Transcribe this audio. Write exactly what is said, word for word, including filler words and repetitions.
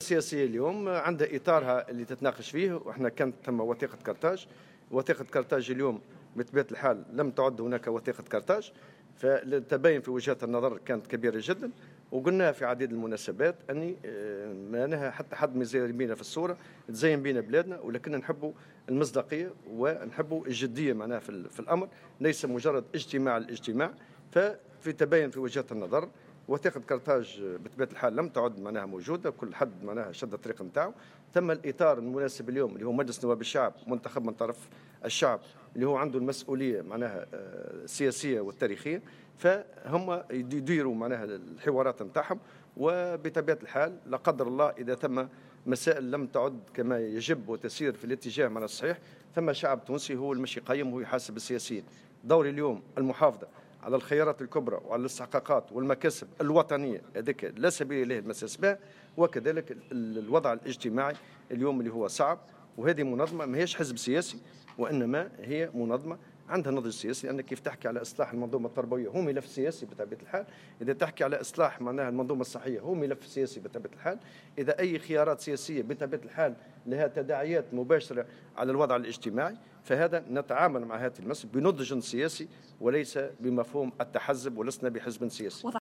السياسية اليوم عندها إطارها اللي تتناقش فيه، وإحنا كانت ثم وثيقة كرتاج. وثيقة كرتاج اليوم بطبيعة الحال لم تعد هناك وثيقة كرتاج، فالتباين في وجهات النظر كانت كبيرة جدا، وقلنا في عديد المناسبات أني ما نهى حتى حد ما يزين بينا في الصورة، تزين بينا بلادنا، ولكن نحبوا المصداقية ونحبوا الجدية معناها في الأمر، ليس مجرد اجتماع الاجتماع. ففي تباين في وجهات النظر، وثيقة كرتاج بطبيعة الحال لم تعد معناها موجودة، كل حد معناها شد الطريق نتاعو. ثم الإطار المناسب اليوم اللي هو مجلس نواب الشعب منتخب من طرف الشعب، اللي هو عنده المسؤولية معناها السياسية والتاريخية، فهم يديروا معناها الحوارات نتاعهم. وبطبيعة الحال لا قدر الله إذا ثم مسائل لم تعد كما يجب وتسير في الاتجاه من الصحيح، ثم شعب تونسي هو المشي يقيم وهو يحاسب السياسيين. دوري اليوم المحافظة على الخيارات الكبرى وعلى الاستحقاقات والمكاسب الوطنية، هذاك لا سبيل إليه المساس به. وكذلك الوضع الاجتماعي اليوم اللي هو صعب، وهذه منظمة ما هيش حزب سياسي، وإنما هي منظمة عندها نضج سياسي. لأنك كيف تحكي على إصلاح المنظومة التربوية هو ملف سياسي بطبيعة الحال، إذا تحكي على إصلاح معناها المنظومة الصحية هو ملف سياسي بطبيعة الحال، إذا أي خيارات سياسية بطبيعة الحال لها تداعيات مباشرة على الوضع الاجتماعي، فهذا نتعامل مع هذه المسألة بنضج سياسي وليس بمفهوم التحزب، ولسنا بحزب سياسي.